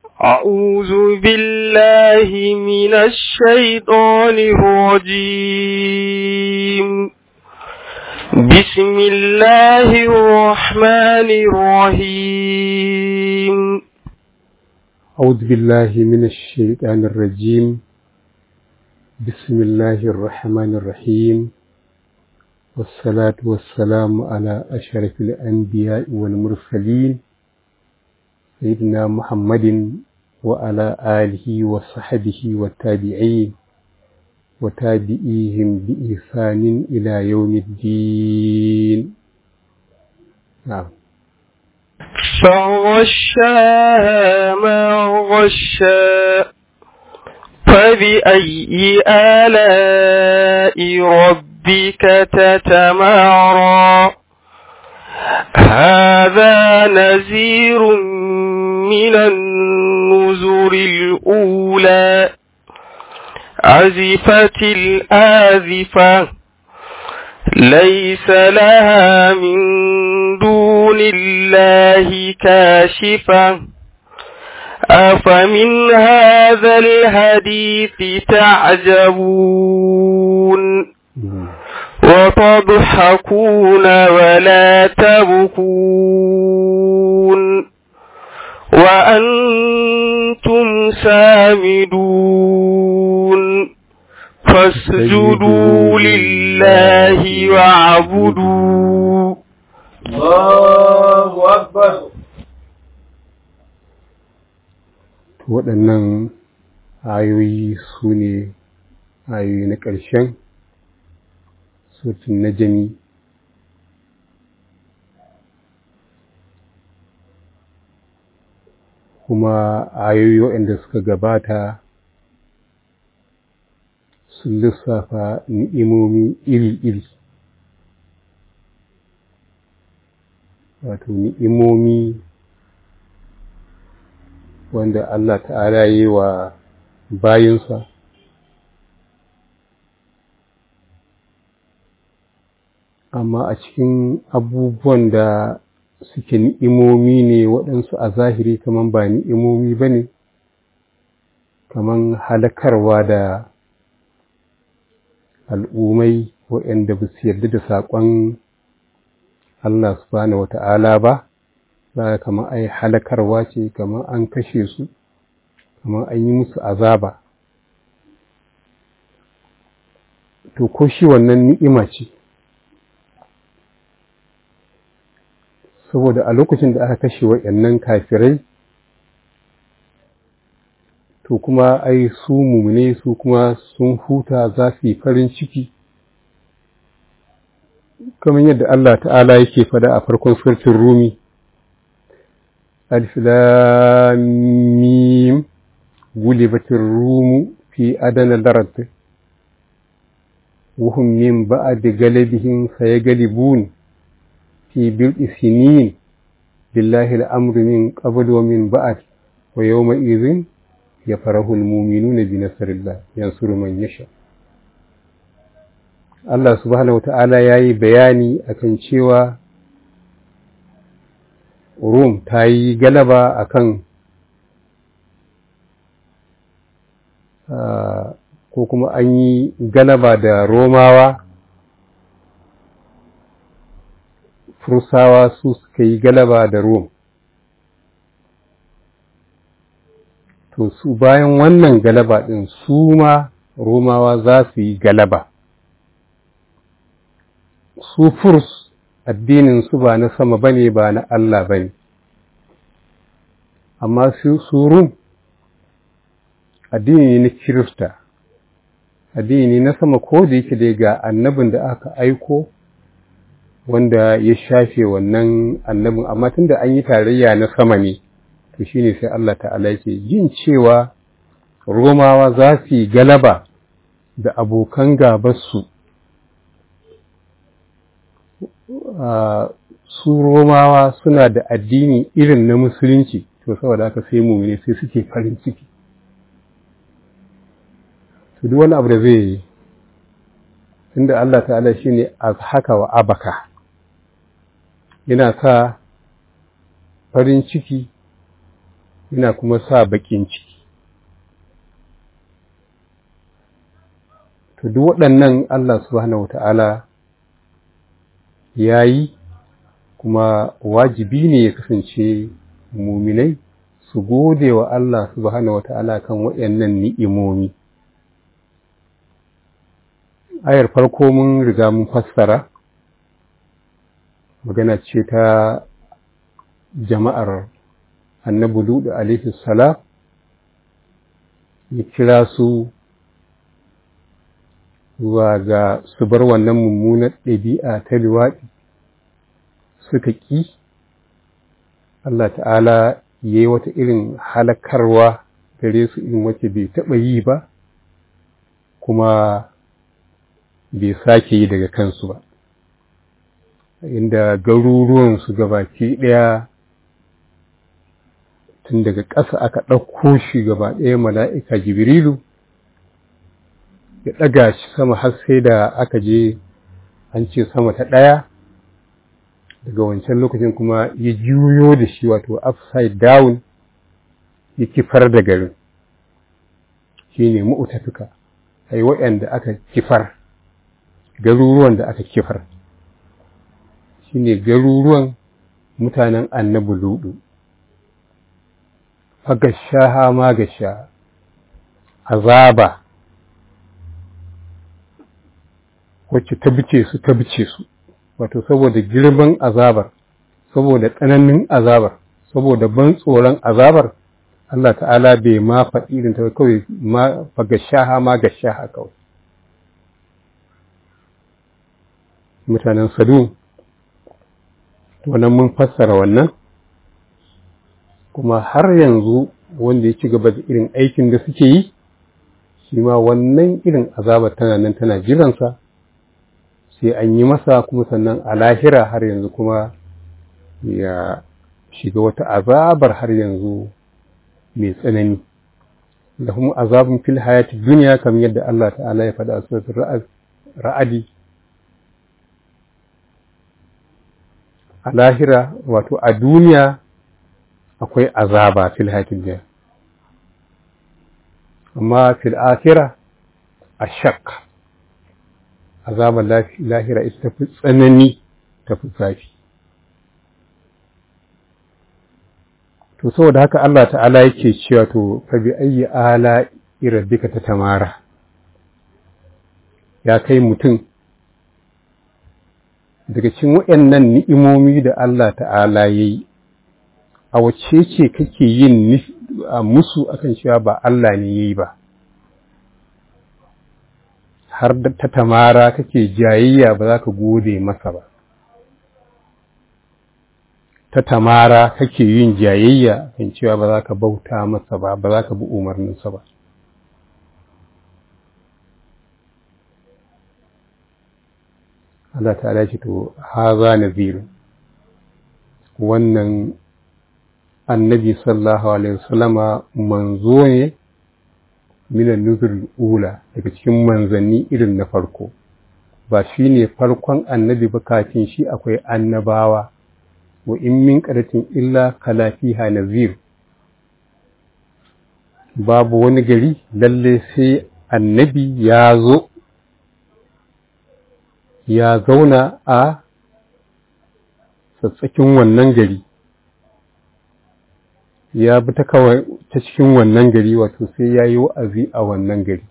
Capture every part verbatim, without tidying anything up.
أعوذ بالله من الشيطان الرجيم. بسم الله الرحمن الرحيم. أعوذ بالله من الشيطان الرجيم. بسم الله الرحمن الرحيم، والصلاة والسلام على أشرف الأنبياء والمرسلين سيدنا محمد وعلى آله وصحبه والتابعين وتابعيهم بإحسان إلى يوم الدين. نعم. فغشاها ما غشا، فبأي آلاء ربك تتمارى. هذا نذير من النذر الأولى. أزفت الآزفة، ليس لها من دون الله كاشفة. أفمن هذا الحديث تعجبون وتضحكون ولا تبكون وأنتم سامدون. فاسجدوا لله واعبدوا. الله أكبر. waɗannan ayoyi su ne ayoyi na ƙarshen suratul najmi. Kuma ayoyi waɗanda suka gabata sun lissafa ni'imomi iri-iri, wato ni'imomi wanda Allah ta'ala yi wa bayinsa, amma a cikin abubuwan da suke ni'imomi ne waɗansu a zahiri kaman ba ni'imomi ba ne, kaman halakarwa da al'ummai waɗanda ba su yarda da saƙon Allah subhanahu wa ta'ala ba, za ka kamar ai halakarwa ce, kamar an kashe su, kamar an yi musu azaba. To, ko shi wannan ni'ima ce, saboda a lokacin da aka kashe waɗannan kafirai, to kuma ai su mumune su kuma sun huta, za su yi farin ciki, kamar yadda Allah ta'ala yake fada a farkon suratul Rumi. ألف لام ميم غلبت الروم في أدنى الأرض وهم من بعد غلبهم سيغلبون في بضع سنين لله الأمر من قبل ومن بعد ويومئذ يفرح المؤمنون بنصر الله ينصر من يشاء. Allah subhanahu wa ta'ala ya yi bayani akan cewa Rum ta yi galaba a kan uh, ko kuma an yi galaba da Romawa, Fursawa su suka yi galaba da Rum. To su bayan wannan galaba ɗin su ma Romawa za su yi galaba. Su Furs addinin su ba na sama bane, ba na Allah bane, amma su Rum addini ne na Kirista, addini ne na sama, ko da yake dai ga annabin da aka aiko wanda ya shafe wannan annabin, amma tunda an yi tarayya na sama ne, to shine sai Allah ta'ala yake jin cewa Romawa za su yi galaba da abokan gabarsu. Uh, su Romawa suna da addini irin na Musulunci, to saboda haka sai mu'mini sai suke farin ciki. To duk wani abu da zai yi, inda Allah ta'ala shine haka wa abaka, yana sa farin ciki, yana kuma sa baƙin ciki. To duk waɗannan Allah subhanahu wata'ala ya yi, kuma wajibi ne ya kasance muminai su gode wa Allah subhanahu wata'ala kan waɗannan ni'imomi. Ayar farko mun riga mun fassara, magana ce ta jama'ar annabi Lutu alaihi salam, ya kira su zuwa ga su bar wannan mummunar ɗabi'a ta liwaɗi, suka ƙi. Allah ta'ala ya yi wata irin halakarwa gare su irin wacce bai taɓa yi ba, kuma bai sake yi daga kansu ba, inda garuruwansu gabaki ɗaya tun daga ƙasa aka ɗauko shi gaba ɗaya mala'ika Jibrilu ya ɗaga shi sama har sai da aka je an ce sama ta ɗaya, daga wancan lokacin kuma ya juyo da shi wato upside down ya kifar da garin, shi ne mu'tafika, ai waɗanda aka kifar, garuruwan da aka kifar shi ne garuruwan mutanen annabi Lutu. Fagashaha ma gasha, azaba wacce ta bice su ta bice su, wato saboda girman azabar, saboda tsananin azabar, saboda ban tsoron azabar, Allah ta'ala bai ma faɗi irin ta kawai, ma fagashaha ma gashaha kawai. Mutanen Sadum, wannan mun fassara wannan, kuma har yanzu wanda ya ci gaba da irin aikin da suke yi, shi ma wannan irin azabar tana nan tana jiransa, sai an yi masa, kuma sannan a lahira har yanzu kuma ya shiga wata azabar har yanzu mai tsanani. Lahum azabun fil hayati duniya, kamar yadda Allah ta'ala ya faɗa a suratul Ra'adi. A lahira, wato a duniya akwai azaba fil hayati duniya, amma fil akhirah ashaq, azabar lahira ita tafi tsanani, tafi zafi. To saboda haka Allah ta'ala yake cewa to fa bi ayyi ala rabbika tatamara, ya kai mutum, daga cikin waɗannan ni'imomi da Allah ta'ala yayi, a wacce ce kake yin musu akan cewa ba Allah ne yayi ba, har da ta tamara kake jayayya ba za ka gode masa ba, ta tamara kake yin jayayya kan cewa ba za ka bauta masa ba, ba za ka bi umarninsa ba. Allah ta'ala ce to haza nazir, wannan annabi sallallahu alaihi wasallama manzo ne minan nuzul ula, daga cikin manzanni irin na farko, ba shi ne farkon annabi ba, kafin shi akwai annabawa. Wa in min qaryatin illa kala fiha nazir, babu wani gari lalle sai annabi ya zo ya zauna a tsatsakin wannan gari, ya bi ta kawai ta cikin wannan gari, wato sai ya yi wa'azi a wannan gari.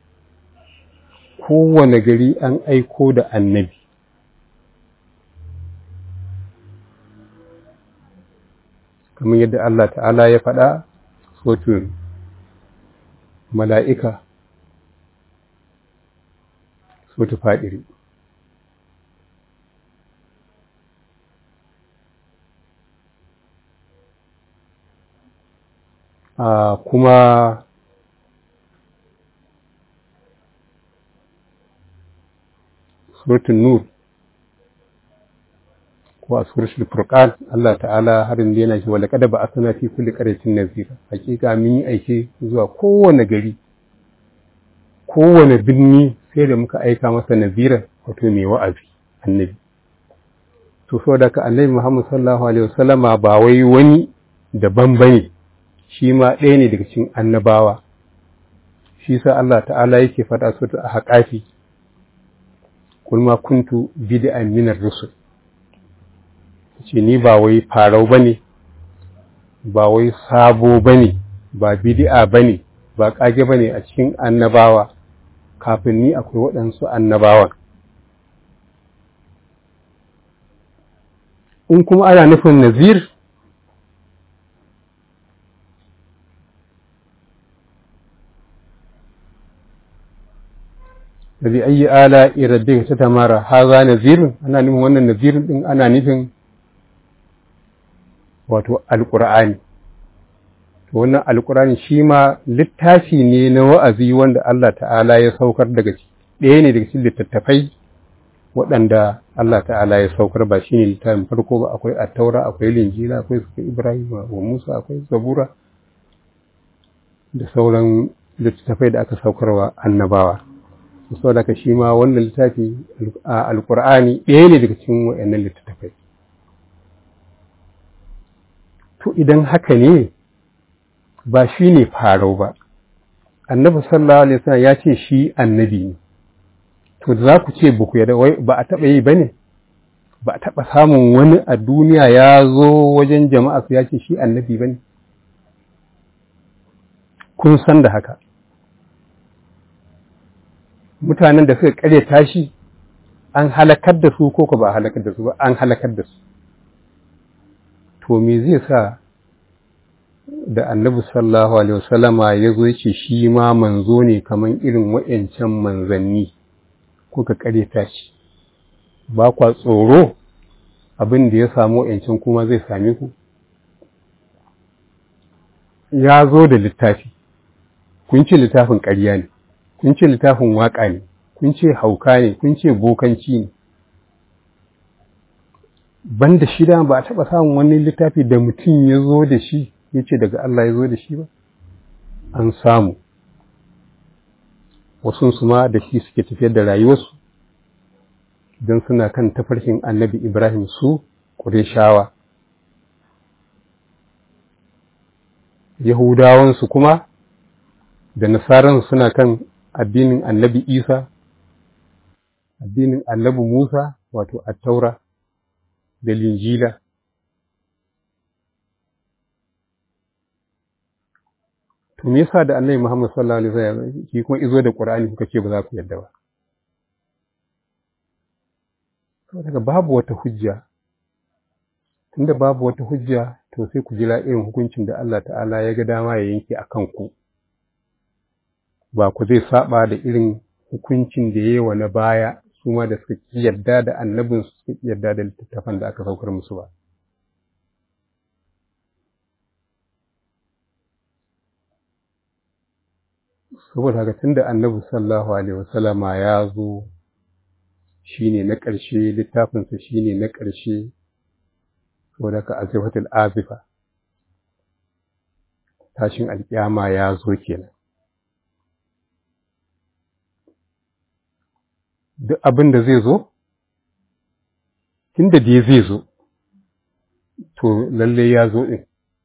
Kowane gari an aiko da annabi, kamar yadda Allah ta'ala ya faɗa suratul mala'ika, suratul fadiri. Uh, kuma suratul nur ko a suratul furqan, Allah ta'ala har inda yana cewa laqad ba'athna fi kulli qaryatin nazira, hakika mun yi aike zuwa kowane gari, kowane binni sai da muka aika masa nazira, wato mai wa'azi, annabi. To saboda ka annabi Muhammad sallallahu alaihi wasallama ba wai wani daban bane, shi ma ɗaya ne daga cikin annabawa. Shi sa Allah ta'ala yake faɗa su a haƙafi, kul ma kuntu bid'an minar rusul. Ce ni ba wai farau bane, ba wai sabo bane, ba bid'a bane, ba kage bane a cikin annabawa. Kafin ni akwai waɗansu annabawan. In kuma ana nufin nazir, da bi ayi ala irabbika tatamara haza nazirun, ana nufin wannan nazirin din ana nufin wato alqur'ani. To wannan alqur'ani shi ma littafi ne na wa'azi wanda Allah ta'ala ya saukar daga ciki, ɗaya ne daga cikin littattafai waɗanda Allah ta'ala ya saukar, ba shine littafin farko ba. Akwai at-taura, akwai linjila, akwai sufi Ibrahim wa Musa, akwai zabura da sauran littattafai da aka saukarwa annabawa. Saboda ka shi ma wannan littafi alqur'ani ɗaya ne daga cikin waɗannan littattafai. To idan haka ne, ba shi ne farau ba. Annabi sallallahu alaihi wasallam ya ce shi annabi ne. To da za ku ce ba ku yarda, wai ba a taɓa yi ba ne? Ba a taɓa samun wani a duniya ya zo wajen jama'a su ya ce shi annabi ba ne? Kun san da haka. Mutanen da suka ƙaryata shi an halakar da su ko ba a halakar da su ba, an halakar da su. To me zai sa da annabi sallallahu alaihi wasallama ya zo ya ce shi ma manzo ne kamar irin wa'yancan manzanni, kuka ƙaryata shi? Ba kwa tsoro abin da ya samu wa'yancan kuma zai same ku? Ya zo da littafi, kun ce littafin ƙarya ne, kun ce littafin waƙa ne, kun ce hauka ne, kun ce bokanci ne. Banda shida ba a taɓa samun wani littafi da mutum ya zo da shi ya ce daga Allah ya zo da shi ba? An samu. Wasunsu ma da shi suke tafiyar da rayuwarsu don suna kan tafarkin annabi Ibrahim su Ƙureshawa. Yahudawansu kuma da Nasaransu suna kan addinin annabi Isa, addinin annabi Musa, wato at-taura da linjila. To me yasa da annabi Muhammad sallallahu alaihi wasallam shi kuma izo da Qur'ani kuka ce ba za ku yarda ba? To daga babu wata hujja. Tunda babu wata hujja, to sai ku jira irin hukuncin da Allah ta'ala ya ga dama ya yanke akan ku. Ba ku zai saba da irin hukuncin da yayi wa na baya su ma da suka yarda da annabin su, suka yarda da littattafan da aka saukar musu ba. Saboda haka tunda annabi sallallahu alaihi wasallama ya zo shine na ƙarshe, littafinsa shine na ƙarshe, saboda haka azifatul azifa, tashin alƙiyama ya zo kenan. Duk abin da zai zo, tunda dai zai zo, to lalle ya zo ɗin.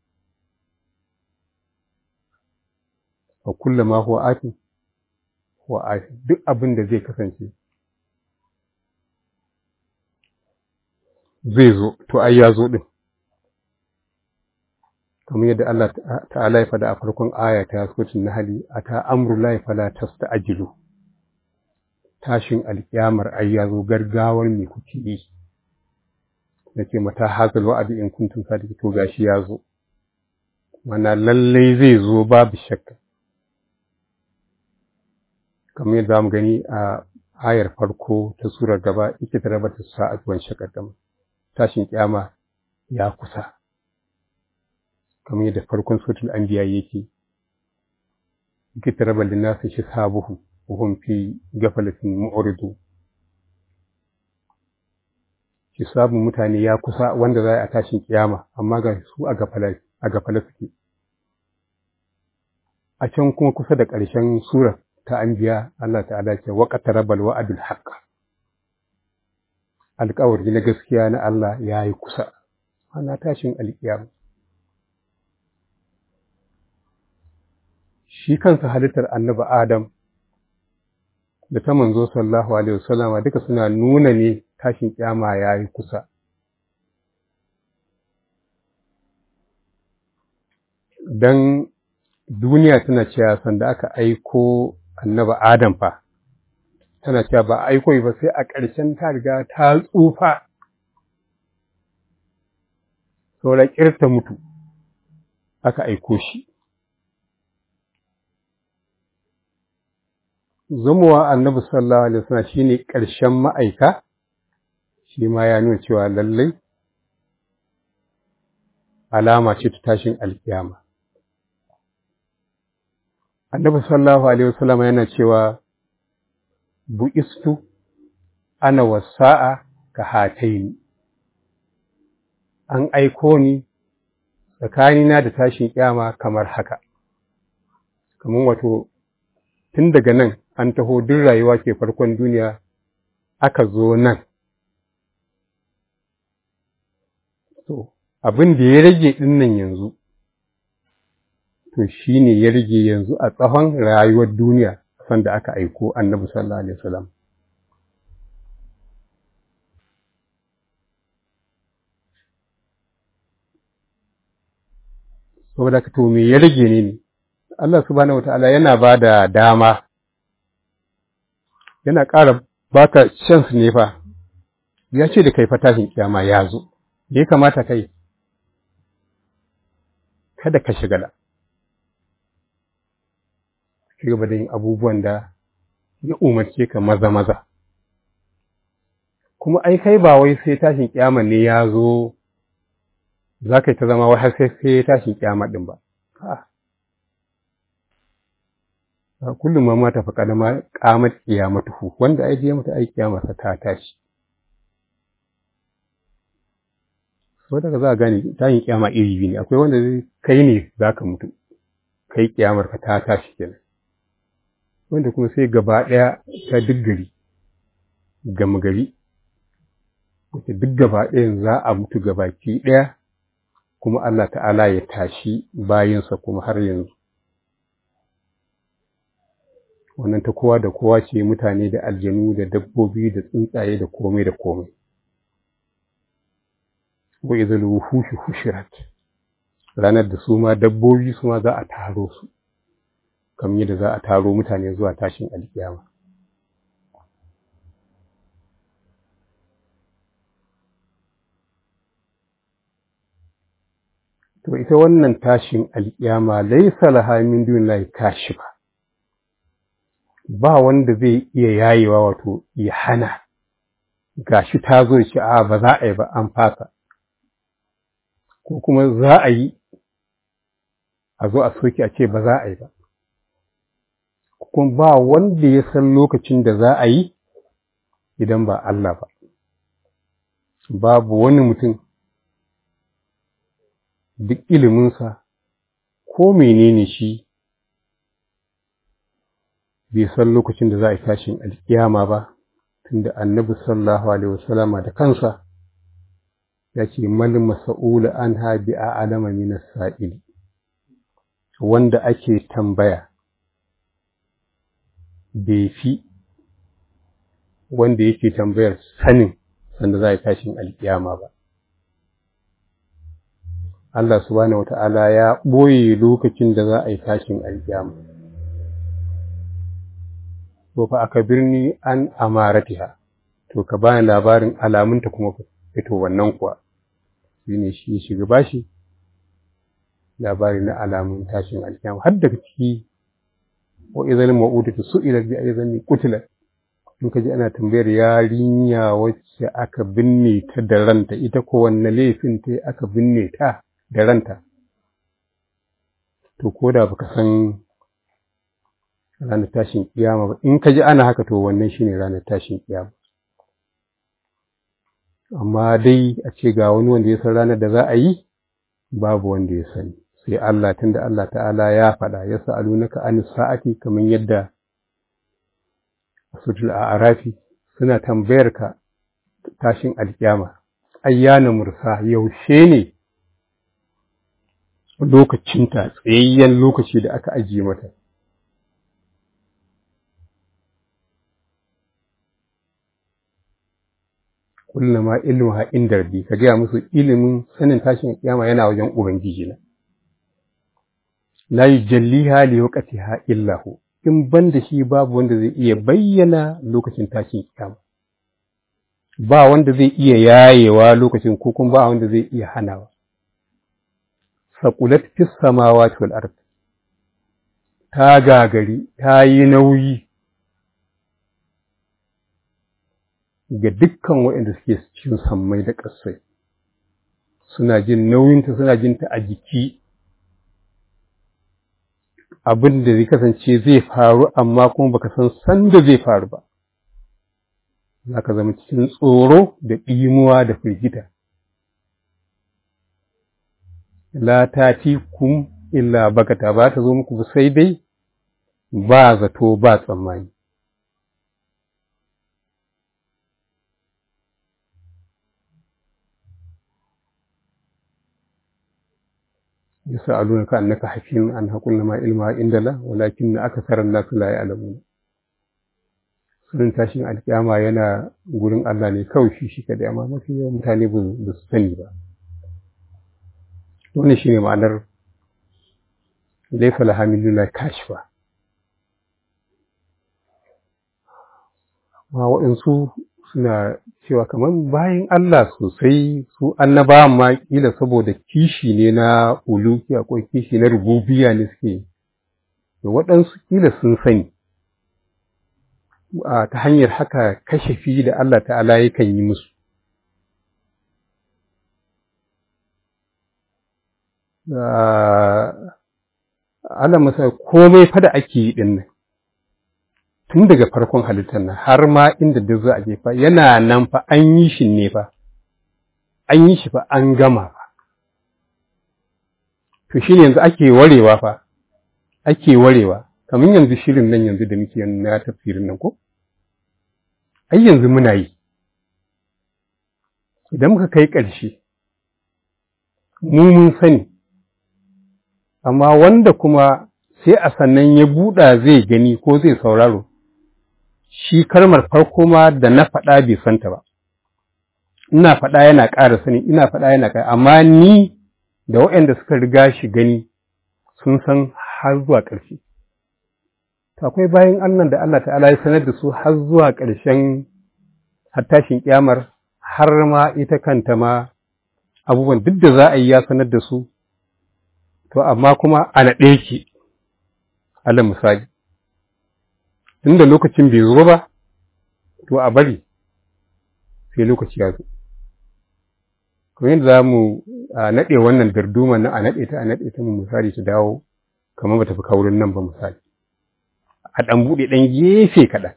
Wa kullama huwa atin huwa atin, duk abin da zai kasance zai zo, to ai ya zo ɗin. Kamar yadda Allah ta'ala ya faɗa a farkon aya ta suratul Nahl, ata amrullahi fala tasta'jilu. Tashin alƙiyamar ai ya zo, gargawar me kuke yi? Nake mata hazal wa'adi in kuntum sadiqin, to gashi ya zo. Mana lallai zai zo babu shakka. Kamar yadda zamu gani a ayar farko ta surar gaba, ita ta rabata sa'at wan shaqaqam. Tashin kiyama ya kusa. Kamar yadda farkon suratul anbiya yake, ita ta rabal linnasi hisabuhum wa hum fi ghaflatin mu'ridu. Hisabun mutane ya kusa wanda za a tashin kiyama, amma ga su a gafala a gafala suke. A can kuma kusa da ƙarshen surar ta anbiya, Allah ta'ala ce wa qatarabal wa'dul haqq. Alƙawari na gaskiya na Allah yayi kusa. Ana tashin alƙiyama. shi kansa halittar annabi Adam da ta manzo sallallahu alaihi wasallam duka suna nuna ne tashin kiyama yayi kusa. Dan duniya tana cewa sanda aka aiko annabi Adam fa tana cewa ba aiko ba sai a ƙarshen ta riga ta tsufa saura kirta mutu aka aiko shi. Zamuwa annabi sallallahu alaihi wasallam shine ƙarshen ma'aika, shi ma ya nuna cewa lallai alama ce ta tashin alkiyama. Annabi sallallahu alaihi wasallam yana cewa bu'istu ana wasa'a ka hataini, an aiko ni tsakanina da tashin kiyama kamar haka, kamar wato tun daga nan an taho duk rayuwa ke farkon duniya aka zo nan. So, abin da ya rage ɗin nan yanzu, to shi ne ya rage yanzu a tsawon rayuwar duniya sanda aka aiko annabi sallallahu alaihi wasallam. Saboda ka to me ya rage ne ne? Allah subhanahu wataala yana ba da dama, yana ƙara baka chance ne fa, ya ce da kai fatashin kiyama ya zo, ya kamata kai, kada ka shigala, ka gaba da yin abubuwan da ya umarce ka maza-maza. Kuma ai kai ba wai sai tashin kiyama ne ya zo, za ka yi ta zama wai har sai sai tashin kiyama ɗin ba. Kullum ma mata fa kadama qamat qiyamatuhu, wanda ai je mata ai kiyamarsa ta tashi. So daga za a gane tayin kiyama iri biyu ne, akwai wanda kai ne zaka mutu, kai kiyamar ka ta tashi kenan, wanda kuma sai gaba daya ta diggari gama gari, wata duk gaba ɗayan za a mutu gabaki ɗaya, kuma Allah ta'ala ya tashi bayinsa kuma har yanzu. Wannan ta kowa da kowa ce, mutane da aljanu da dabbobi da tsuntsaye da komai da komai. Wa idhal wuhushu hushirat, ranar da su ma dabbobi su ma za a taro su, kamar yadda za a taro mutane zuwa tashin alkiyama. To ita wannan tashin alkiyama laysa laha min dunillahi kashifa, ba wanda zai iya yayewa, wato ya hana, gashi ta zo ce a ba za a yi ba an fasa, ko kuma za a yi a zo a soke a ce ba za a yi ba, kuma ba wanda ya san lokacin da za a yi idan ba Allah ba. Babu wani mutum duk iliminsa ko menene shi bai san lokacin da za a yi tashin alkiyama ba, tunda annabi sallallahu alaihi wasallama da kansa ya ce mal mas'ul anha bi a'lama min as-sa'il, wanda ake tambaya bai fi wanda yake tambayar sanin sanda za a yi tashin alkiyama ba. Allah subhanahu wata'ala ya ɓoye lokacin da za a yi tashin alkiyama. To fa aka birni an amaratiha, to ka bani labarin alamunta kuma fito wannan kuwa, shi ne shi shiga bashi labari na alamun tashin alkiyama, har daga ciki wa idhal mau'udatu su'ilat bi ayyi dhanbin qutilat. In ka ji ana tambayar yarinya wacce aka binne ta da ranta, ita ko wanne laifin ta aka binne ta da ranta, to ko da baka san ranar tashin kiyama ba, in ka ji ana haka to wannan shine ranar tashin kiyama. Amma dai a ce ga wani wanda ya san ranar da za a yi, babu wanda ya sani sai Allah, tunda Allah ta'ala ya faɗa, ya sa'alunaka anis sa'ati, kamar yadda suratul a'rafi suna tambayar ka tashin alkiyama, ayyana mursa, yaushe ne lokacinta, tsayayyen lokaci da aka ajiye mata. kullu ma ilmuha inda rabbi, ka gaya musu ilimin sanin tashin kiyama yana wajen ubangiji na. La yujalliha li waqtiha illa hu, in banda shi babu wanda zai iya bayyana lokacin tashin kiyama, ba wanda zai iya yayewa lokacin, ko kuma ba wanda zai iya hanawa. Saqulat fis samawati wal ard, ta gagari, ta yi nauyi ga dukkan waɗanda suke cikin sammai da ƙasai, suna jin nauyinta, suna jin ta a jiki, abin da zai kasance zai faru amma kuma baka san sanda zai faru ba, za ka zama cikin tsoro da ɗimuwa da firgita. La tatikum illa bakata, ba ta zo muku sai dai ba zato ba tsammani. yas'alunaka annaka hafiyun an qul ma ilma indala walakin aktharan nas la ya'lamun. Sunan tashin alkiyama yana gurin Allah ne kawai shi shi kadai, amma mafi yawan mutane ba su sani ba. Wannan shine ma'anar laysa laha min dunillahi kashfa. Ma waɗansu suna cewa kamar bayan Allah sosai, su annabawan ma kila saboda kishi ne na uluki, akwai kishi na rububiyya ne suke, da waɗansu kila sun sani ta hanyar haka kashafi da Allah ta'ala yakan yi musu. Allah masa komai fa da ake yi ɗin nan, tun daga farkon halittar nan har ma inda duk za a je fa yana nan fa, an yi shi ne fa, an yi shi fa an gama fa. To shi ne yanzu ake warewa fa, ake warewa, kamar yanzu shirin nan yanzu da muke na tafsirin nan ko? Ai yanzu muna yi, idan muka kai ƙarshe, mu mun sani, amma wanda kuma sai a sannan ya buɗa zai gani ko zai sauraro, shi kalmar farko ma da na faɗa bai santa ba. Ina faɗa yana ƙara sani, ina faɗa yana ƙara, amma ni da waɗanda suka riga shi gani sun san har zuwa ƙarshe. Akwai bayan Allah da Allah ta'ala ya sanar da su har zuwa ƙarshen hattashin ƙyamar, har ma ita kanta ma abubuwan duk da za a yi ya sanar da su, to amma kuma a naɗe ki, alal misali. Tunda lokacin bai zo ba, to a bari sai lokaci ya zo. Kuma yadda za mu naɗe wannan darduma na a naɗe ta a naɗe ta mu misali ta dawo kamar ba ta fi kaurin nan ba misali. A ɗan buɗe ɗan gefe kaɗan.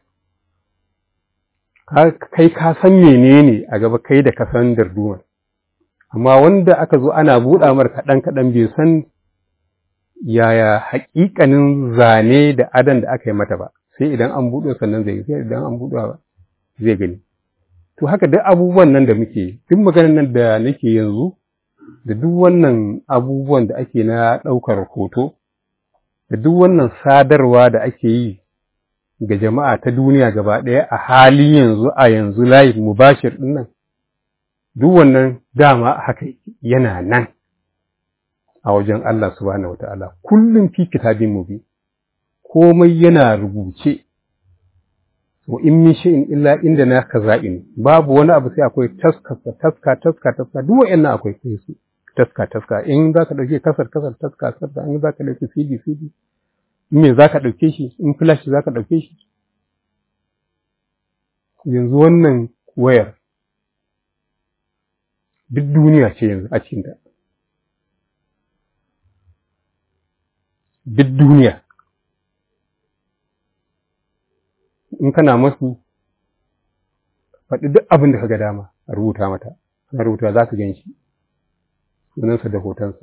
Kai ka san menene a gaba kai da ka san darduma. Amma wanda aka zo ana buɗa mar kaɗan kaɗan bai san yaya haƙiƙanin zane da adan da aka yi mata ba. Sai idan an buɗe sannan zai sai idan an buɗe zai gani. To haka duk abubuwan nan da muke, duk maganar nan da nake yanzu, da duk wannan abubuwan da ake na ɗaukar hoto, da duk wannan sadarwa da ake yi ga jama'a ta duniya gaba ɗaya a hali yanzu a yanzu live mubashir ɗin nan, duk wannan dama haka yana nan a wajen Allah subhanahu wata'ala, kullum fi kitabin mubin. Komai yana rubuce, wa in min shay'in illa inda na kaza'in, babu wani abu sai akwai taska taska taska taska, duk wa'annan akwai sai su taska taska. In za ka ɗauke kasar kasar taska taska, in za ka ɗauke cd cd, in me za ka ɗauke shi, in flash za ka ɗauke shi. Yanzu wannan wayar duk duniya ce yanzu a cikinta, duk duniya. In kana masu faɗi duk abin da ka ga dama a rubuta mata, na rubuta za ka gan shi, sunansa da hotonsa.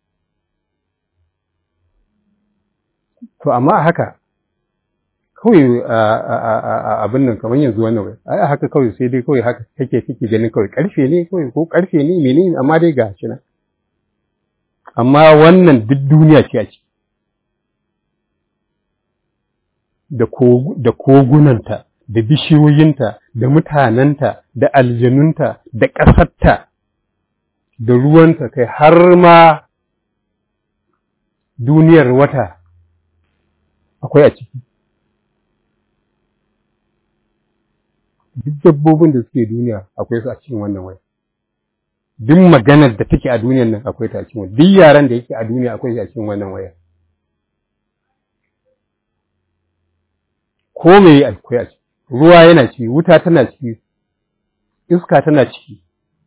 To, amma a haka, kawai abin nan kamar yanzu wannan wai, a haka kawai sai dai kawai haka kake kake ganin kawai ƙarfe ne kawai ko ƙarfe ne menene, amma dai ga shi nan. Amma wannan duk duniya ce a ciki. Da kogunanta, da bishiyoyinta da mutanenta da aljanunta da ƙasarta da ruwanta kai har ma duniyar wata akwai a ciki. Duk dabbobin da suke duniya akwai su a cikin wannan waya. Duk maganar da take a duniyar nan akwai ta a cikin waya. Duk yaran da yake a duniya akwai a cikin wannan waya. Ko me akwai a ciki. Ruwa yana ciki, wuta tana ciki, iska tana ciki.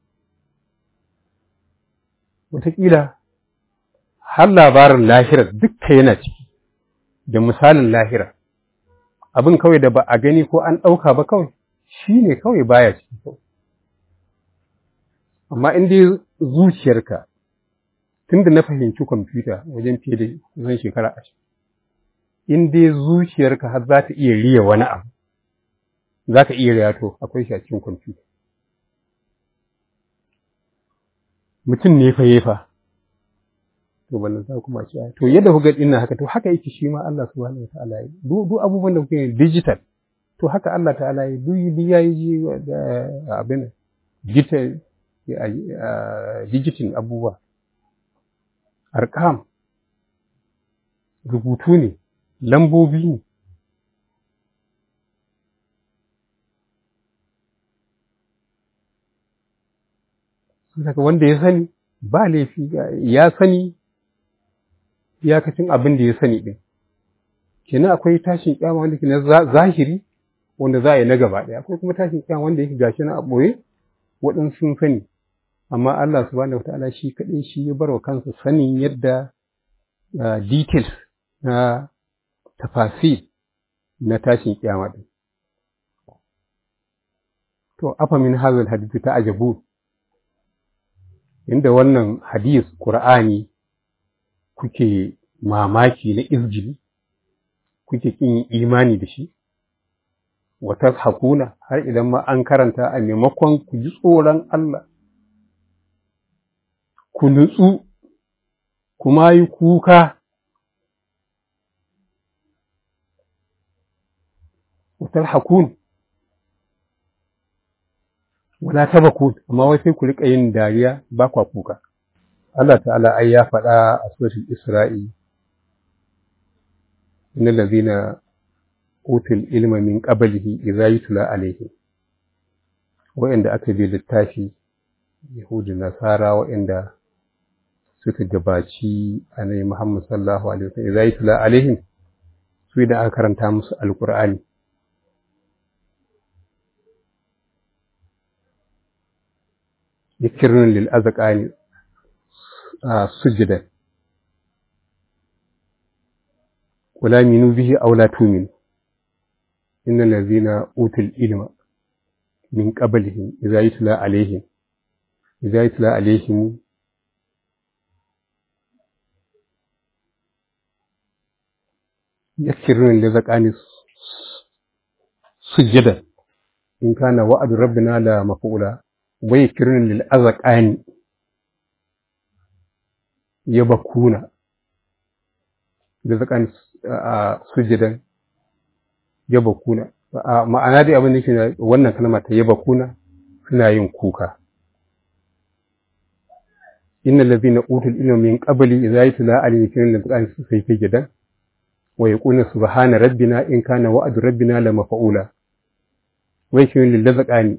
Wataƙila har labarin lahira dukka yana ciki, da misalin lahira. Abin kawai da ba a gani ko an ɗauka ba kawai, shi ne kawai baya ciki kawai. Amma in dai zuciyarka, tun da na fahimci kwamfuta wajen fiye da zan shekara ashirin, in dai zuciyarka har za ta iya riya wani abu, za ka iya riya to akwai shi a cikin kwamfuta. Mutum ne fa yefa, to ballan za kuma ci to yadda kuka din nan haka to haka yake shi ma Allah subhanahu wataala yi duk duk abubuwan da kuke digital to haka Allah ta'ala yi duk duk yayi ji da abin digital digital abubuwa arqam rubutu ne lambobi ne saka wanda ya sani ba laifi ya sani iyakacin abin da ya sani din kenan akwai tashin kiyama wanda ke na zahiri wanda za a yi na gaba ɗaya akwai kuma tashin kiyama wanda yake gashi na a ɓoye waɗansu sun sani amma Allah subhanahu wataala shi kaɗai shi ya bar wa kansa sanin yadda details na tafasir na tashin kiyama din to afa min hazal hadith ta ajabu inda wannan hadis Qur'ani kuke mamaki na izgili kuke kin imani da shi wata hakuna har idan ma an karanta a maimakon ku ji tsoron Allah ku nutsu kuma yi kuka wata hakun wala tabakun amma wai sai ku rika yin dariya ba kwa kuka Allah ta'ala ai ya faɗa a suratul Isra'i innal ladhina utul ilma min qablihi idza yutla alayhim wa'inda aka bi littafi yahudu nasara wa'inda suka gabaci annabi Muhammad sallallahu alaihi wasallam idza yutla alaihim su idan aka karanta musu alqur'ani yakirun lil azqani sujada wala minu bihi aw la tu'minu innal ladhina utul ilma min qablihim idza yutla alaihim idza yutla alaihim yakirun lil azqani sujada in kana wa'du rabbina la maf'ula wa yakirun lil azqani yabakuna da zakan sujudan yabakuna ma'ana dai abin da yake wannan kalma ta yabakuna suna yin kuka innal ladhina utul ilma min qabli idza yutla alayhim lazqan sai kai gidan wa yaqulu subhana rabbina in kana wa'du rabbina la maf'ula wa yakunu lil lazqani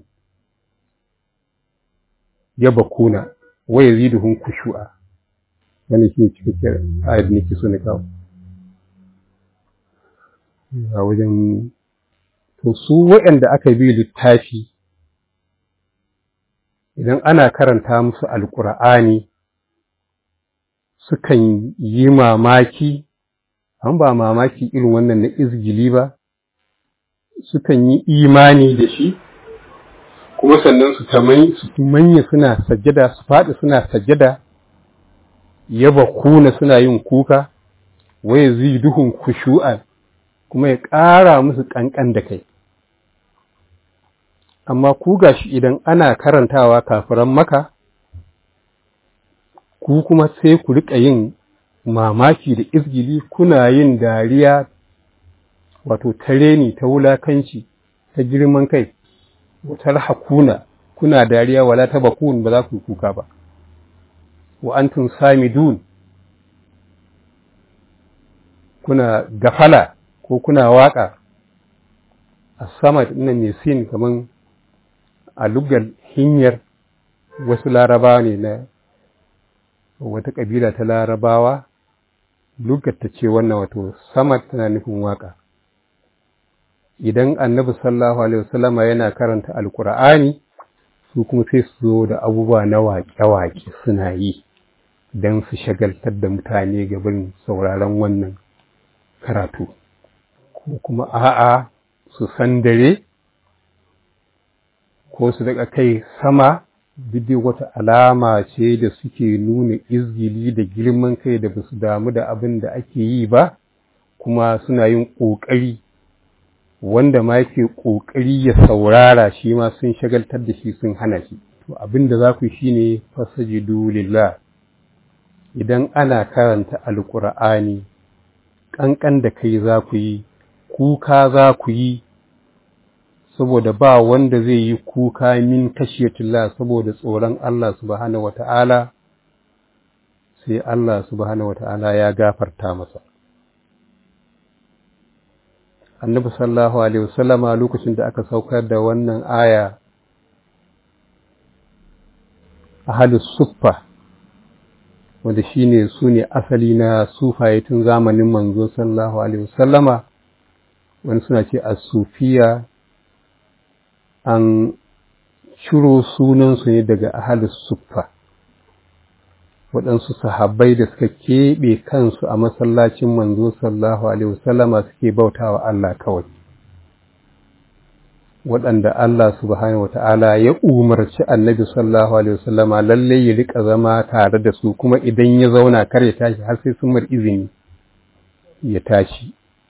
yabakuna wa yaziduhum khushu'a wannan shi cikakken ayat ne ke so na kawo a wajen to su waɗanda aka bi littafi idan ana karanta musu alƙur'ani sukan yi mamaki an ba mamaki irin wannan na izgili ba sukan yi imani da shi kuma sannan su tamai su manya suna sajjada su faɗi suna sajjada yaba kuna suna yin kuka waye ziduhum khushu'an kuma ya ƙara musu ƙanƙan da kai amma ku gashi idan ana karantawa kafiran maka ku kuma sai ku rika yin mamaki da izgili kuna yin dariya wato tareni ta wulakanci ta girman kai, wata rahakuna kuna dariya wala tabakun ba za ku kuka ba, wa antum samidun kuna gafala ko kuna waka. As-samad nan ne sin kaman a lugar hinyar wasu larabawa ne na wata kabila ta larabawa, lugar ta ce wannan wato samad tana nufin waka. Idan annabi sallallahu alaihi wasallama yana karanta alkur'ani su kuma sai su zo da abubuwa na waƙe-waƙe suna yi don su shagaltar da mutane gaban sauraron wannan karatu, ko kuma a'a su san dare ko su daga kai sama, duk wata alama ce da suke nuna izgili da girman kai da basu damu da abin da ake yi ba, kuma suna yin ƙoƙari wanda ma yake ƙoƙari ya saurara shi ma sun shagaltar da shi sun hana shi. To abin da za ku shi ne fasajidu lillah. Idan ana karanta alƙur'ani ƙanƙan da kai za ku yi, kuka za ku yi, saboda ba wanda zai yi kuka min kashiyatillah saboda tsoron Allah subhanahu wata'ala sai Allah subhanahu wata'ala ya gafarta masa. Annabi sallallahu alaihi wasallama lokacin da aka saukar da wannan aya, ahlus suffa wanda shine sune asali na sufaye tun zamanin manzo sallallahu alaihi wasallama, wani suna ce as-sufiya, an shiro sunansu ne daga ahlus suffa, waɗansu sahabbai da suka keɓe kansu a masallacin manzo sallallahu alaihi wasallama suke bautawa Allah kawai, waɗanda Allah subhanahu wata'ala ya umarci annabi sallallahu alaihi wasallama lalle ya rika zama tare da su, kuma idan ya zauna kar ya tashi har sai sun mar izini ya tashi.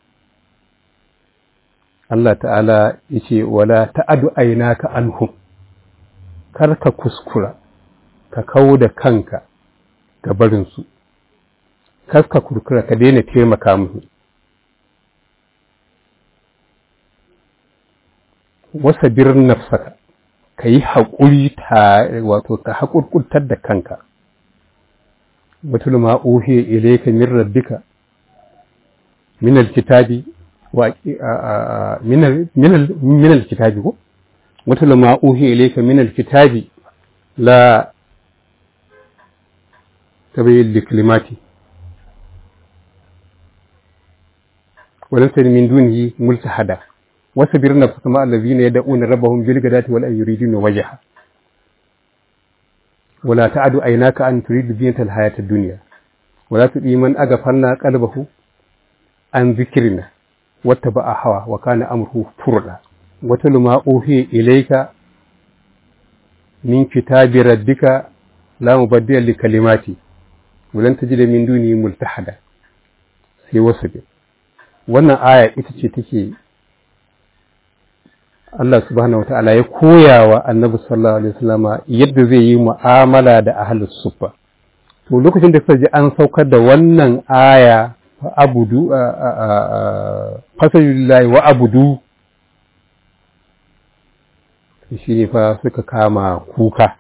Allah ta'ala yace wala ta'adu aynaka anhum, kar ka kuskura ka kawo da kanka ga barinsu, kar ka kurkura ka daina taimaka musu. Wasa birin nafsaka, ka yi haƙuri ta wato ka haƙurƙurtar da kanka. Watul ma uhiya ilayka min rabbika min alkitabi wa min min alkitabi ko watul ma uhiya ilayka min alkitabi la tabayyin likalimati ولن تجد من دونه ملتحدا واصبر نفسك مع الذين يدعون ربهم بالغداة والعشي يريدون وجهه ولا تعد عيناك أن تريد زينة الحياة الدنيا ولا تطع من أغفلنا قلبه عن ذكرنا واتبع هواه وكان أمره فرطا واتل ما أوحي إليك من كتاب ربك لا مبدل لكلماتي ولن تجد من دونه ملتحدا sai wasu. Wannan aya ita ce take Allah subhanahu wata'ala ya koya wa annabi sallallahu alaihi wasallama yadda zai yi mu'amala da ahlus suffa. To lokacin da suka ji an saukar da wannan aya fa abudu fasajulillahi wa abudu, shi ne fa suka kama kuka.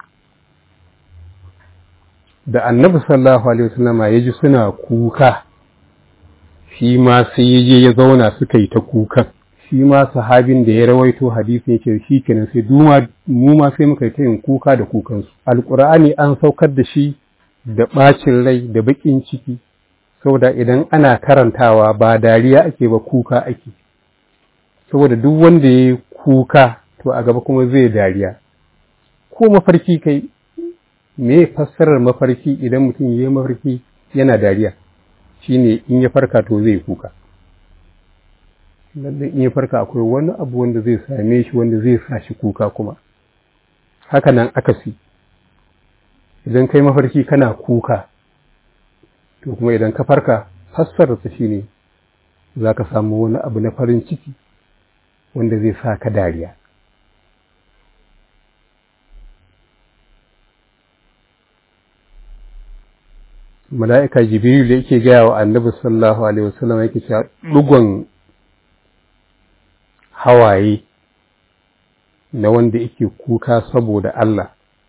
Da annabi sallallahu alaihi wasallama ya ji suna kuka, shi ma sai ya je ya zauna suka yi ta kukan. Shi ma sahabin da ya rawaito hadisi yake shi kenan sai duma mu ma sai muka yi ta yin kuka da kukansu. Alƙur'ani an saukar da shi da ɓacin rai da baƙin ciki, saboda idan ana karantawa ba dariya ake ba kuka ake, saboda duk wanda ya yi kuka to a gaba kuma zai dariya. Ko mafarki kai, me fassarar mafarki idan mutum ya yi mafarki yana dariya? Shine in ya farka to zai kuka. Lallai in ya farka akwai wani abu wanda zai same shi wanda zai sa shi kuka kuma. Haka nan akasi, idan kai mafarki kana kuka to kuma idan ka farka fassararsa shine za ka samu wani abu na farin ciki wanda zai sa ka dariya. Mala'ika Jibril da yake gaya wa annabi sallallahu alaihi wasallam yake cewa dugon hawaye na wanda yake kuka saboda Allah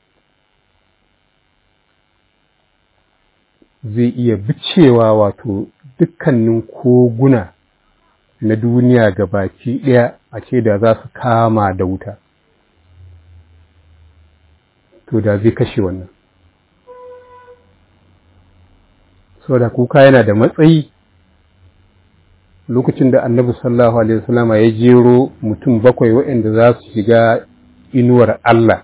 zai iya bicewa wato dukkanin koguna na duniya ga baki ɗaya a ce da za su kama da wuta, to da zai kashe wannan. Saboda kuka yana da matsayi. Lokacin da Annabi sallallahu alaihi wasallama ya jero mutum bakwai waɗanda za su shiga inuwar Allah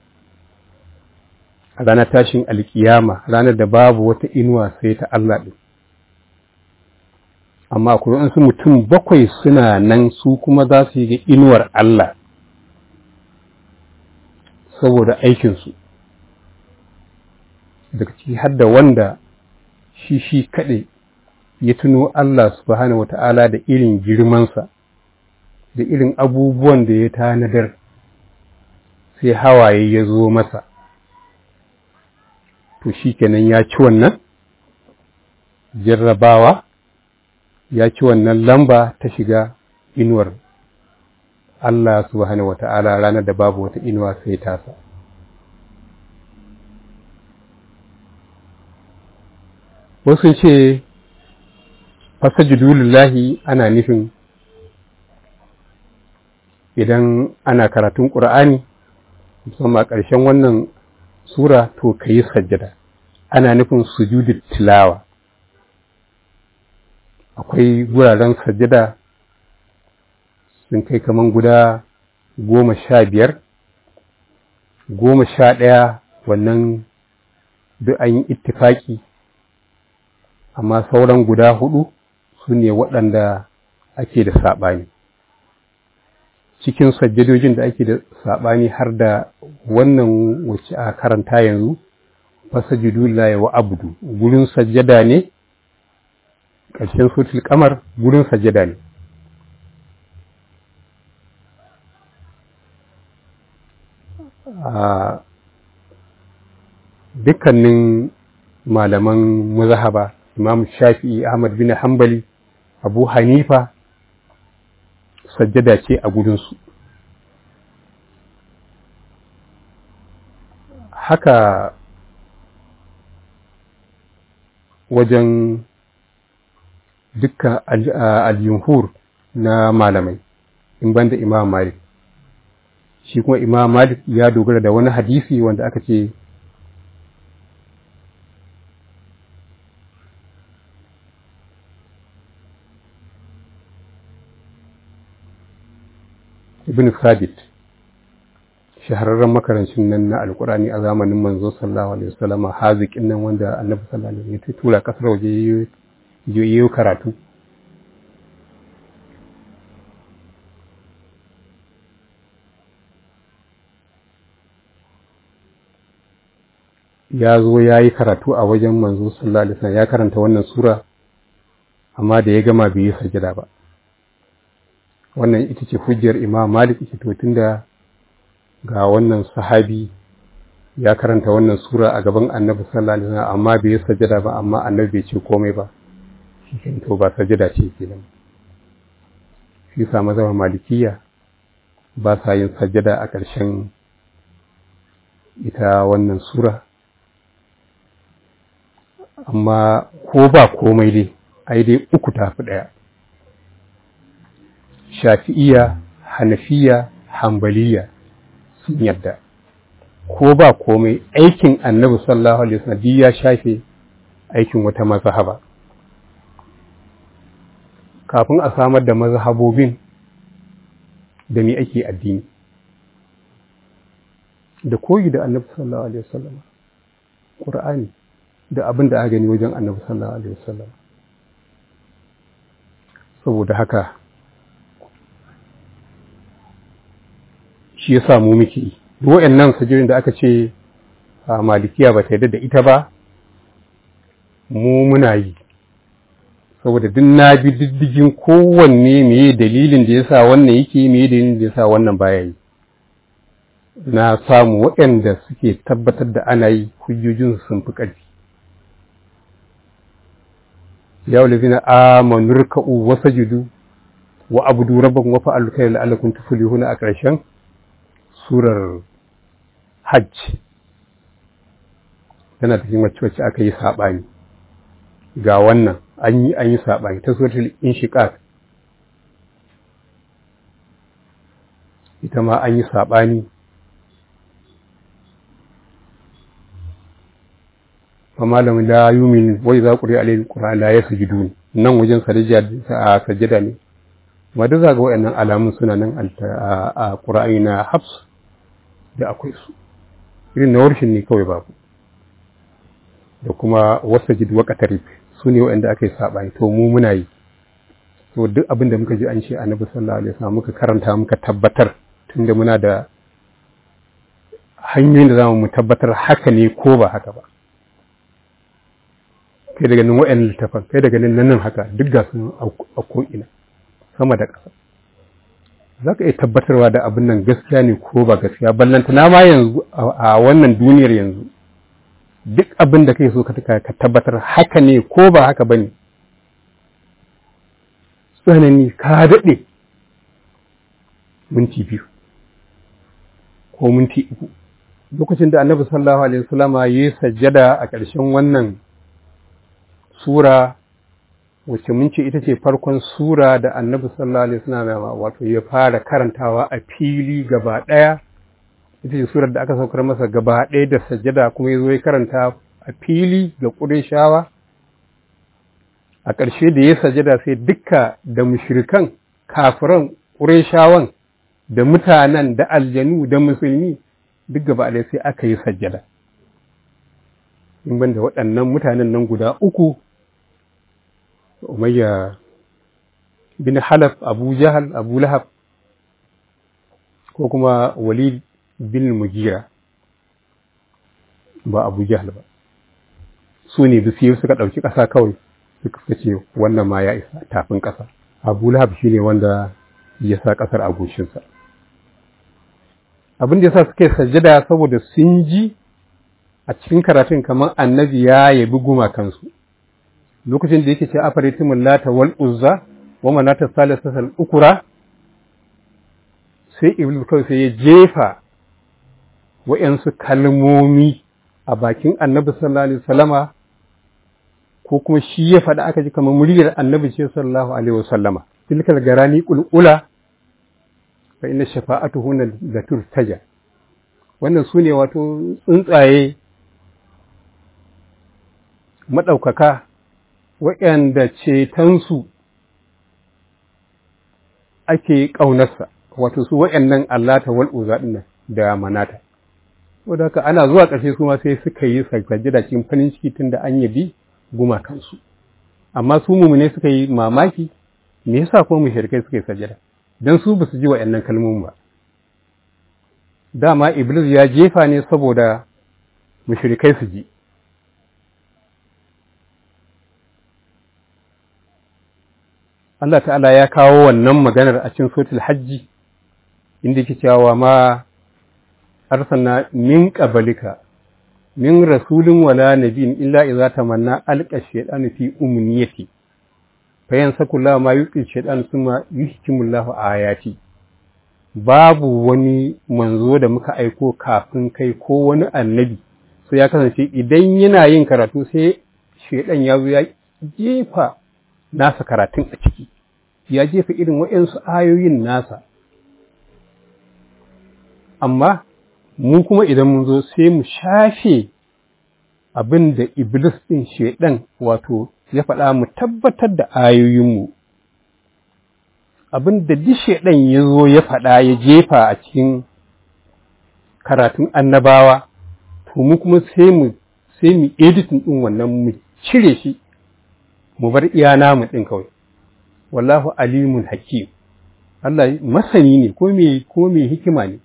a ranar tashin alkiyama, ranar da babu wata inuwa sai ta Allah ɗin. Amma akwai wasu mutum bakwai suna nan su kuma za su shiga inuwar Allah saboda aikinsu, daga ciki har da wanda shi shi kaɗai ya tuno Allah subhanahu wata'ala da irin girmansa da irin abubuwan da ya tanadar, sai hawaye ya zo masa, to shi kenan ya ci wannan jarrabawa, ya ci wannan lamba ta shiga inuwar Allah subhanahu wata'ala ranar da babu wata inuwa sai tasa. Wasu ce fasajudu lillahi ana nufin idan ana karatun ƙur'ani musamman a ƙarshen wannan sura to ka yi sajjada, ana nufin sujudu tilawa. Akwai guraren sajjada sun kai kaman guda goma sha biyar, goma sha ɗaya wannan duk an yi ittifaki, amma sauran guda hudu su ne waɗanda ake da saɓani. Cikin sajjadojin da ake da saɓani har da wannan wacce a karanta yanzu, fasajudu lillahi wa abudu, gurin sajjada ne, ƙarshen suratul qamar gurin sajjada ne. A dukkanin malaman mazhaba, Imam Shafi'i, Ahmad bin Hanbali, Abu Hanifa, sajjada ce a gudunsu. Haka wajen dukkan al-jumhur na malamai, in banda Imam Malik. Shi kuma Imam Malik ya dogara da wani hadisi wanda aka ce Ibn Sabit, shahararren makarancin nan na Alƙur'ani a zamanin manzo sallallahu alaihi wasallam, haziƙin nan wanda Annabi sallallahu alaihi wasallam ya tura kasar waje yayi karatu. Ya zo ya yi karatu a wajen manzo sallallahu alaihi wasallam, ya karanta wannan sura, amma da ya gama bai yi sajada ba. Wannan ita ce hujjar Imam Malik, ita to tunda ga wannan sahabi ya karanta wannan sura a gaban Annabi sallallahu alaihi wasallam amma bai yi sajada ba, amma Annabi bai ce komai ba, shi to ba sajada ce kenan. Shi sa mazhaban Malikiyya ba sa yin sajada a ƙarshen ita wannan sura. Amma ko ba komai dai, ai dai uku tafi ɗaya. Shafi'iyya, Hanafiya, Hanbaliya sun yarda. Ko ba komai aikin Annabi sallallahu alaihi wasallam ya shafe aikin wata mazhaba. Kafin a samar da mazhabobin da me ake addini, da koyi da Annabi sallallahu alaihi wasallam, Qur'ani da abin da aka gani wajen Annabi sallallahu alaihi wasallam. Saboda haka shi yasa mu muke yi. Duk wayannan sajirin da aka ce a Malikiya ba ta yarda da ita ba, mu muna yi. Saboda duk na bi diddigin kowanne meye dalilin da yasa wannan yake, meye dalilin da yasa wannan baya yi. Na samu waɗanda suke tabbatar da ana yi, hujjojin sun fi ƙarfi. Ya walazina amanu ruk'u wasajudu wa abudu rabbakum wa fa'alu khayra la'allakum tuflihuna a ƙarshen surar hajj tana cikin wacce wacce aka yi saɓani ga wannan an yi an yi saɓani ta suratul inshiqaq ita ma an yi saɓani fa malamin la yumin wai za ku ri alayhi qur'an la yasjudun nan wajen sajada ne wadda za ga waɗannan alamun suna nan a qur'ani na hafs da akwai su irin na warshin ne kawai babu da kuma wasajid wa qatarib su ne waɗanda aka yi saɓani to mu muna yi to duk abin da muka ji an ce annabi sallallahu alaihi wasallam muka karanta muka tabbatar tunda muna da hanyoyin da zamu mu tabbatar haka ne ko ba haka ba kai daga nan waɗannan littafan kai daga nan nan haka duk ga sun a ko'ina sama da ƙasa za ka iya tabbatarwa da abin nan gaskiya ne ko ba gaskiya ballantana ma yanzu a wannan duniyar yanzu duk abin da kai so ka tabbatar haka ne ko ba haka ba ne tsanani ka daɗe minti biyu ko minti uku lokacin da annabi sallallahu alaihi wasallama ya yi sajjada a ƙarshen wannan sura wacce mun ce ita ce farkon sura da annabi sallallahu alaihi wasallam wato ya fara karantawa a fili gaba ɗaya ita ce surar da aka saukar masa gaba ɗaya da sajjada kuma ya zo ya karanta a fili ga Qurayshawa a ƙarshe da ya sajjada sai dukka da mushrikan kafiran Qurayshawan da mutanen da aljanu da musulmi duk gaba ɗaya sai aka yi sajjada in banda waɗannan mutanen nan guda uku Umayya bin Halaf Abu Jahal Abu Lahab ko kuma Walid bin Mugira ba Abu Jahal ba su ne bisiyu suka ɗauki ƙasa kawai suka ce wannan ma ya isa tafin ƙasa Abu Lahab shi ne wanda ya sa ƙasar a goshinsa abin da ya sa suka yi sajjada saboda sun ji a cikin karatun kamar annabi ya yabi gumakansu lokacin da yake ce afaritimul lata wal uzza wa manata salisatul ukra sai iblis kawai sai ya jefa wa'yansu kalmomi a bakin annabi sallallahu alaihi wasallama ko kuma shi ya faɗa aka ji kamar muryar annabi ce sallallahu alaihi wasallama tilkal garani qulqula fa inna shafa'atuhunna la turtaja wannan sune wato tsuntsaye madaukaka waɗanda cetonsu ake ƙaunarsa wato su waɗannan allata wal uzza ɗin da manata saboda haka ana zuwa ƙarshe su ma sai suka yi sajjada cikin farin ciki tunda an yabi gumakansu amma su mumune suka yi mamaki me yasa ko mushrikai suka yi sajjada dan su basu ji waɗannan kalmomin ba dama iblis ya jefa ne saboda mushrikai su ji Allah ta'ala ya kawo wannan maganar a cikin suratul hajji inda yake cewa ma arsalna min qablika min rasulin wala nabiyyin illa idza tamanna alqa shaytanu fi umniyati fayansaku la ma yuqi shaytanu thumma yuhkimu Allahu ayati babu wani manzo da muka aiko kafin kai ko wani annabi sai ya kasance idan yana yin karatu sai shaytan ya zo ya jefa nasa karatun a ciki ya jefa irin waɗansu ayoyin nasa amma mu kuma idan mun zo sai mu shafe abin da iblis ɗin shaiɗan wato ya faɗa mu tabbatar da ayoyinmu abin da duk shaiɗan ya zo ya faɗa ya jefa a cikin karatun annabawa to mu kuma sai mu sai mu editing ɗin wannan mu cire shi mu bar iya namu ɗin kawai wallahu alimun hakim Allah masani ne ko me ko me hikima ne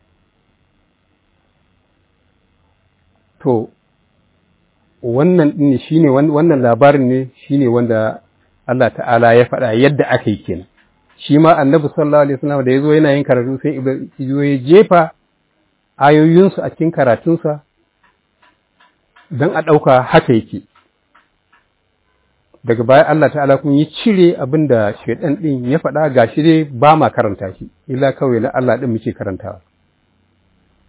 to wannan din shine wannan labarin ne shine wanda Allah ta'ala ya faɗa yadda aka yi kenan shi ma annabi sallallahu alaihi wasallam da yazo yana yin karatu sai yazo ya jefa ayoyinsu a cikin karatunsa dan a ɗauka haka yake daga baya Allah ta'ala kun yi cire abin da shaidan ɗin ya faɗa ga shi dai ba ma karanta shi illa kawai na Allah ɗin muke karantawa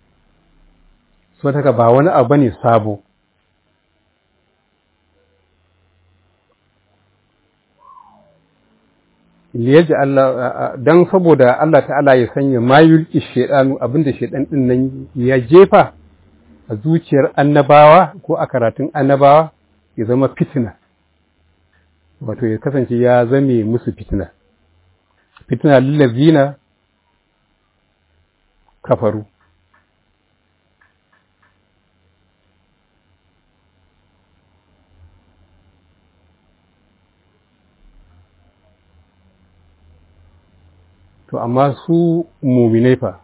so haka ba wani abu ne sabo. liyaji Allah dan saboda Allah ta'ala ya sanya mayul shedanu abinda shedan din nan ya jefa a zuciyar annabawa ko a karatun annabawa ya zama fitina, wato ya kasance ya zame musu fitina fitina lillazina kafaru. To amma su muminai fa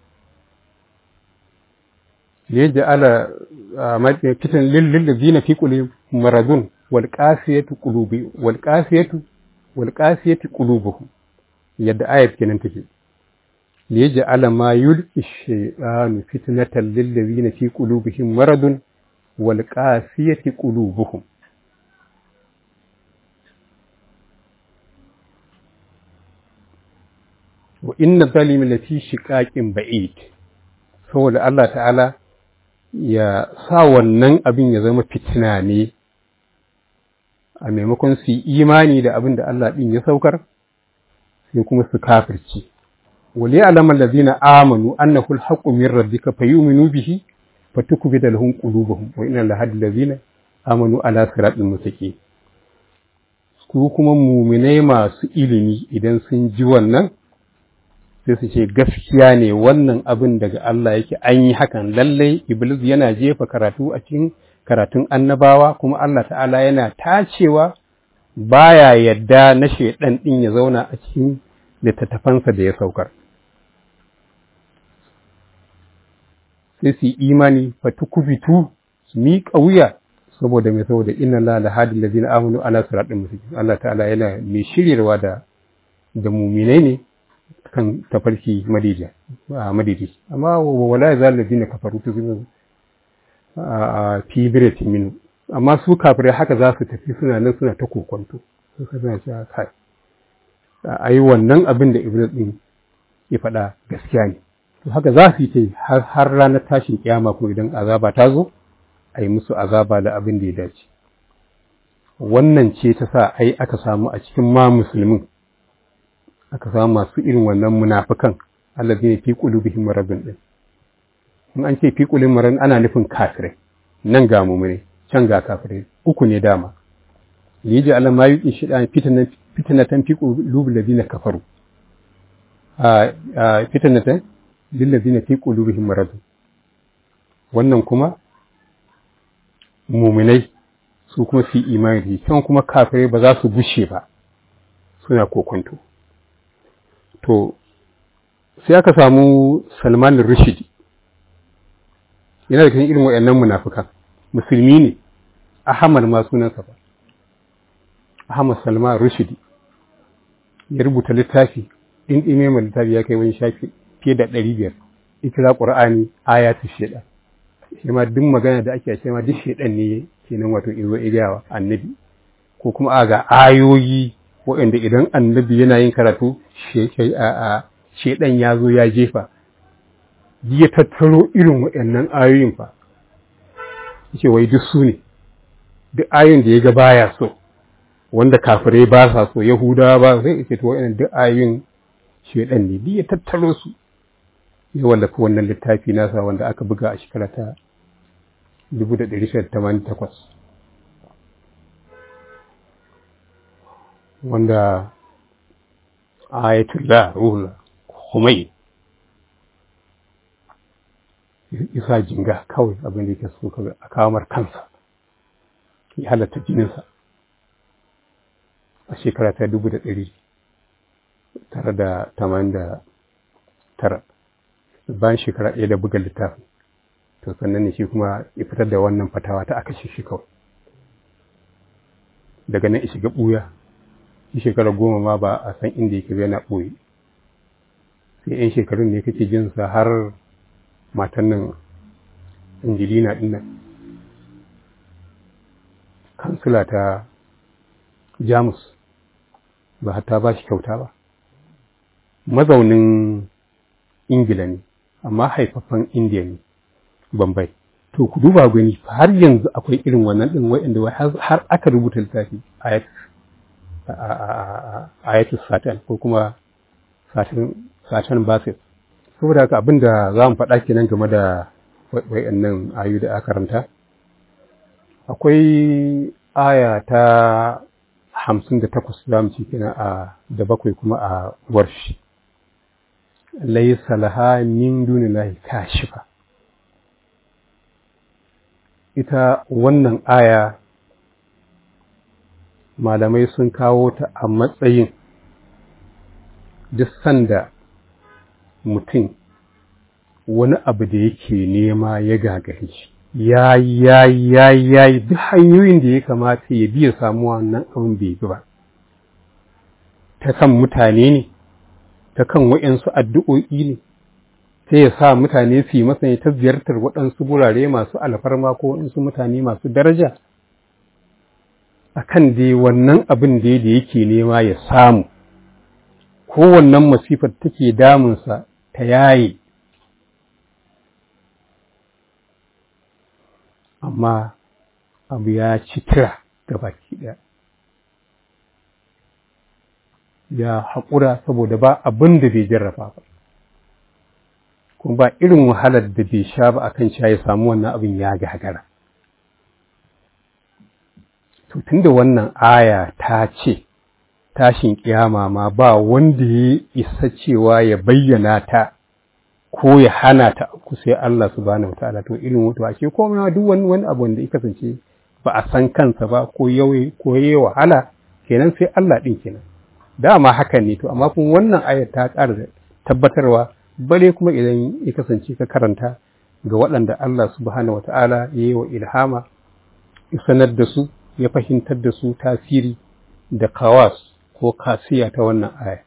yaji ala fitan lillazina fi qulubihim maradun wal qasiyatu qulubi wal qasiyatu wal qasiyatu qulubuhum, yadda ayat kenan take. yaji ala ma yulqi shaytanu fitnatan lillazina fi qulubihim maradun wal qasiyatu qulubuhum. wa inna zalimi lafi shiqaqin ba'id, saboda Allah ta'ala ya sa wannan abin ya zama fitina ne a maimakon su yi imani da abin da Allah din ya saukar sai kuma su kafirci. wal ya'lamu allazina amanu annahu al-haqqu min rabbika fayu'minu bihi fatukbita lahum qulubuhum wa inna lahadil ladzina amanu ala siratin mustaqim. Su kuma mu'minai masu ilimi idan sun ji wannan sai su ce gaskiya ne wannan abin daga Allah yake, an yi hakan. Lallai Iblis yana jefa karatu a cikin karatun annabawa, kuma Allah ta'ala yana tacewa baya yadda na shedan din ya zauna a cikin littattafansa da ya saukar. Sai su imani fatukubitu su miƙa wuya saboda mai saboda inna la la hadil ladina amanu ala siratin mustaqim. Allah ta'ala yana mai shiryarwa da da mu'minai ne kan tafarki madija a madidi. Amma wala zal ladina kafaru tuzun a fi birati min, amma su kafirai haka za su tafi suna nan suna ta kokonto, suka zana cewa kai ai wannan abin da Iblis din ya faɗa gaskiya ne. To haka za su yi har har ranar tashin kiyama, kuma idan azaba ta zo ai musu azaba da abin da ya dace. Wannan ce ta sa ai aka samu a cikin ma musulmin aka samu masu irin wannan munafikan allazina fi qulubihim maradun din. In an ce fi qulubihim maradun ana nufin kafirai, nan ga mu'mini can ga kafirai, uku ne dama. yaji Allah ma yuqi shidan fitnan fitnatan fi qulubil ladina kafaru, a fitnatan lil ladina fi qulubihim maradun. Wannan kuma mu'minai su kuma fi imani, kan kuma kafirai ba za su gushe ba suna kokonto. To sai aka samu Salman al-Rushdi, yana da cikin irin wayannan munafikan, musulmi ne, Ahmad ma sunansa ba, Ahmad Salman al-Rushdi, ya rubuta littafi din dime mai littafi ya kai wani shafi fiye da ɗari biyar, ikra Qur'ani ayatu shaytan. Shi ma duk magana da ake cewa duk shaytan ne kenan, wato izo igawa annabi, ko kuma aga ayoyi waɗanda idan annabi yana yin karatu shedan ya zo ya jefa, ya tattaro irin waɗannan ayoyin fa, yake wai duk su ne, duk ayoyin da ya ga baya so, wanda kafirai ba sa so, Yahudawa ba sai ce to waɗannan duk ayoyin shedan ne, duk ya tattaro su ya wallafa wannan littafi nasa wanda aka buga a shekara ta dubu da ɗari shida da tamanin da takwas. Wanda Ayatullah Ruhullah Khomeini isa jinga kawai abin da yake so kaga a kamar kansa, ya halatta jininsa a shekara ta dubu da ɗari tara da tamanin da tara, bayan shekara ɗaya da buga littafin. To sannan ne shi kuma ya fitar da wannan fatawa ta aka shi kawai, daga nan ya shiga ɓuya. Shi shekara goma ma ba a san inda yake yana ɓoye, sai yan shekarun ne kake jinsa har matan nan Angelina ɗin nan, kansila ta Jamus, ba hatta ba shi kyauta ba. Mazaunin Ingila ne, amma haifafan Indiya ne, Bombay. to ku duba gani har yanzu akwai irin wannan din wa'anda har aka rubuta littafi ayat ayatul satan ko kuma satan satan basit. Saboda haka abinda za mu faɗa kenan game da wa'annan ayu da aka karanta. Akwai aya ta hamsin da takwas za mu ci kenan a da bakwai kuma a warshi. Laysa laha min dunillahi kashifa. Ita wannan aya malamai sun kawo ta a matsayin duk sanda mutum wani abu da yake nema ya gagare shi ya ya ya ya duk hanyoyin da ya kamata ya biya samu wannan abin bai ba, ta kan mutane ne, ta kan waɗansu addu'o'i ne, sai ya sa mutane su yi masa ta ziyartar waɗansu burare masu alfarma ko waɗansu mutane masu daraja, a kan dai wannan abin da yake nema ya samu, ko wannan masifar take damunsa ta yaye. Amma abu ya ci tira da baki ɗaya. Ya haƙura saboda ba abin da bai jarraba ba. Kuma ba irin wahalar da bai sha ba akan sha ya samu wannan abin ya gagara. To tunda wannan aya ta ce tashin kiyama ma ba wanda ya isa cewa ya bayyana ta ko ya hana ta ku sai Allah subhanahu wataala, to irin wato ashe ko ma duk wani wani abu da ya kasance ba a san kansa ba ko yayi ko yayi wahala kenan sai Allah din kenan. Dama hakan ne, to amma kuma wannan ayar ta ƙara tabbatarwa, bare kuma idan ya kasance ka karanta ga waɗanda Allah subhanahu wataala ya yi wa ilhama, ya sanar da su, ya fahimtar da su tasiri da kawas ko kasiya ta wannan aya.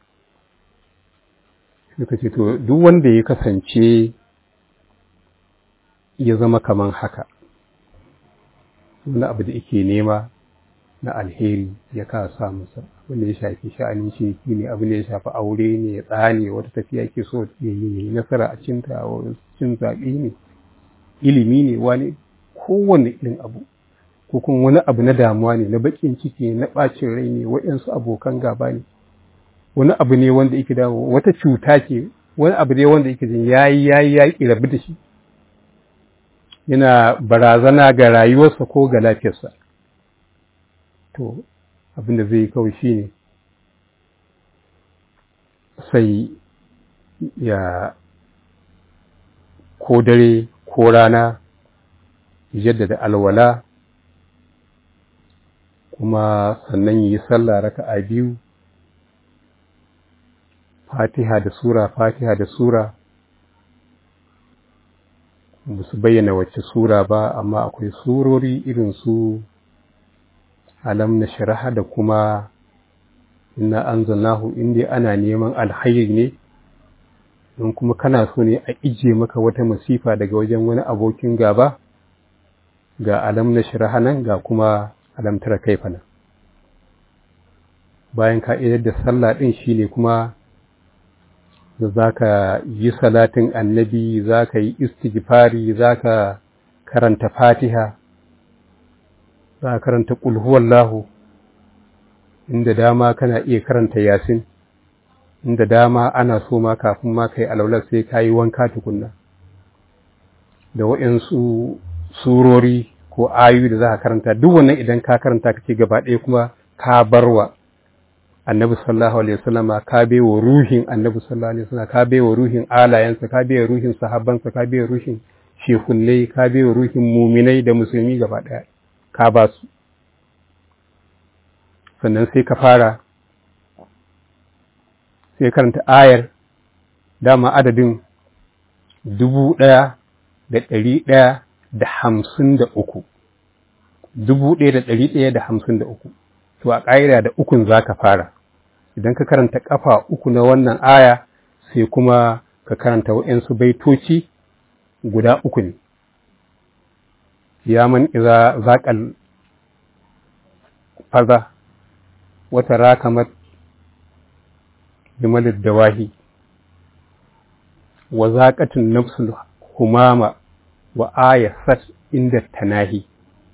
Suka ce to duk wanda ya kasance ya zama kaman haka, wani abu da yake nema na alheri ya ka samu sa, abin da ya shafi sha'anin ciniki ne, abin da ya shafi aure ne, ya tsane wata tafiya ke so ya yi nasara a cinta, cin zaɓe ne, ilimi ne, wani kowane irin abu, ko kuma wani abu na damuwa ne, na baƙin ciki ne, na ɓacin rai ne, waɗansu abokan gaba ne, wani abu ne wanda yake dawo, wata cuta ce, wani abu ne wanda yake jin yayi yayi yayi rabu da shi, yana barazana ga rayuwarsa ko ga lafiyarsa. To abin da zai yi kawai shine sai ya ko dare ko rana jaddada alwala, kuma sannan yi sallah raka'a biyu, Fatiha da sura, Fatiha da sura, ba su bayyana wacce sura ba, amma akwai surori irin su Alam Nashraha da kuma Inna Anzalnahu, inda ana neman alhairi ne, don kuma kana so ne a ije maka wata masifa daga wajen wani abokin gaba, ga Alam Nashraha nan, ga kuma Alam Tara Kaifa nan. Bayan ka idar da sallah din shine kuma da za ka yi salatin annabi, za ka yi istighfari, za ka karanta Fatiha, za ka karanta ƙul huwallahu, inda dama kana iya karanta Yasin, inda dama ana so ma kafin ma kai alaular sai ka yi wanka tukunna, da waɗansu surori ko ayoyi da za ka karanta, duk wannan idan ka karanta kake gaba ɗaya kuma ka barwa annabi sallallahu alaihi wasallam, ka baiwa ruhin annabi sallallahu alaihi wasallam, ka baiwa ruhin alayansa, ka baiwa ruhin sahabbansa, ka baiwa ruhin shekunnai, ka baiwa ruhin muminai da musulmi gaba daya, ka ba su. Sannan sai ka fara sai karanta ayar, dama adadin dubu ɗaya da ɗari ɗaya da hamsin da uku dubu ɗaya da ɗari ɗaya da hamsin da uku. To a ƙa'ida da ukun za ka fara, idan ka karanta ƙafa uku na wannan aya sai kuma ka karanta waɗansu baitoci guda uku ne. Ya man iza zaƙal faza wata rakamat bimalid dawahi wa zaƙatun nafsul humama wa ayasat inda tanahi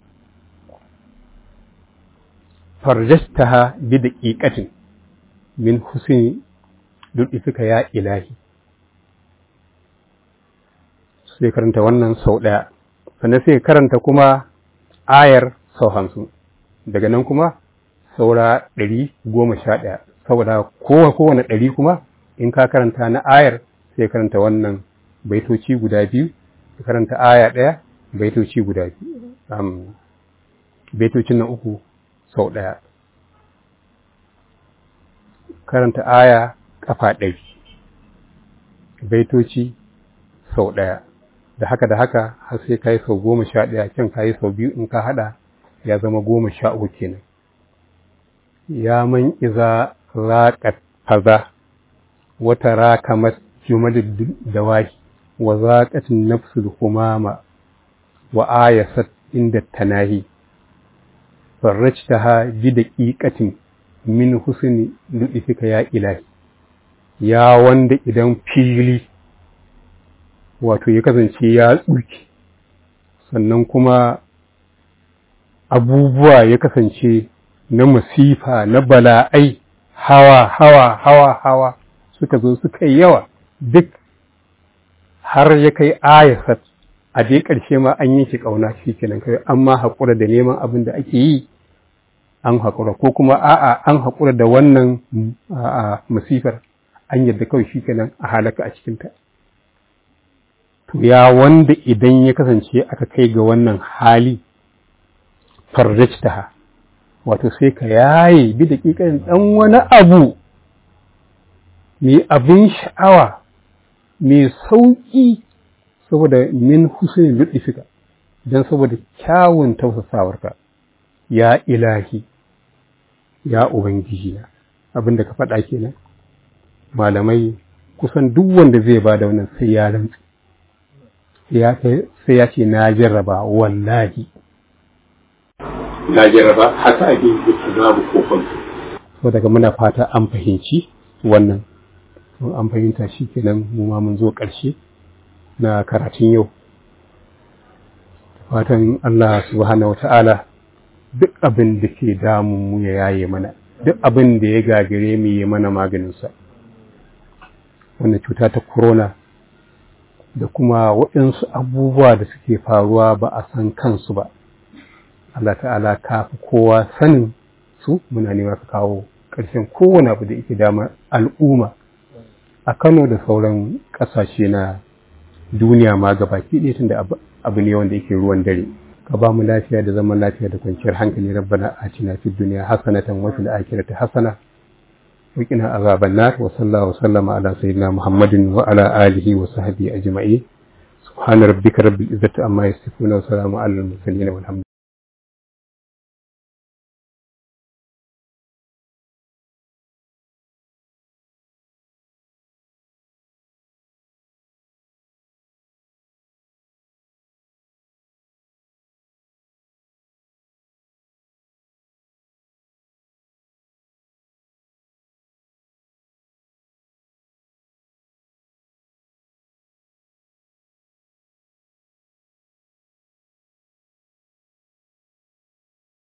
farjashtaha bi daqiqatin min husni dudifika ya ilahi. Sai karanta wannan sau ɗaya, sannan sai karanta kuma ayar sau hamsin, daga nan kuma saura ɗari goma sha ɗaya, saboda kowa kowane ɗari kuma in ka karanta na ayar sai karanta wannan baitoci guda biyu, ka karanta aya ɗaya baitoci guda biyu, um, baitocin nan uku sau ɗaya, karanta aya ƙafa ɗari, baitoci sau ɗaya, da haka da haka har sai ka yi sau goma sha ɗaya, can ka yi sau biyu, in ka haɗa ya zama goma sha uku kenan. Ya man iza raƙat faza wata rakamat jumalin dawahi wa zaƙatin nafsul humama wa ayasat inda tanahi farrajtaha bi daqiqatin min husni ludifika ya ilahi. Ya wanda idan fili wato ya kasance ya tsuke, sannan kuma abubuwa ya kasance na masifa na bala'ai hawa hawa hawa hawa suka zo suka yi yawa, duk har ya kai ayasat a dai ƙarshe ma an yi shi ƙauna shi kenan, kai an ma haƙura da neman abin da ake yi, an haƙura, ko kuma a'a an haƙura da wannan a'a masifar, an yadda kawai shi kenan a halaka a cikinta. To ya wanda idan ya kasance aka kai ga wannan hali farjajtaha, wato sai ka yaye bi daƙiƙan ɗan wani abu mai abin sha'awa mai sauƙi, saboda min husni ludifika, don saboda kyawun tausasawarka ya ilahi ya ubangiji na. Abin da ka faɗa kenan, malamai kusan duk wanda zai ba da wannan sai ya rantsi, sai ya ce na jarraba, wallahi na jarraba, haka abin da babu kokon. So daga muna fata an fahimci wannan, an fahimta shi kenan mu ma mun zo ƙarshe na karatun yau. Fatan Allah subhanahu wata'ala duk abin da ke damun mu ya yaye mana, duk abin da ya gagare mu ya mana maganinsa. Wannan cuta ta corona da kuma waɗansu abubuwa da suke faruwa ba a san kansu ba, Allah ta'ala ka fi kowa sanin su, muna nema ka kawo ƙarshen kowane abu da yake damar al'umma a Kano da sauran ƙasashe na duniya ma gabaki ɗaya, tunda abu ne wanda yake ruwan dare. Ka ba mu lafiya da zaman lafiya da kwanciyar hankali. Rabbana atina fid dunya hasanatan wa fil akhirati hasana wa qina azaban nar. Wa sallallahu sallama ala sayyidina Muhammadin wa ala alihi wa sahbihi ajma'in. Subhana rabbika rabbil izzati amma yasifun wa salamun alal mursalin walhamdulillah.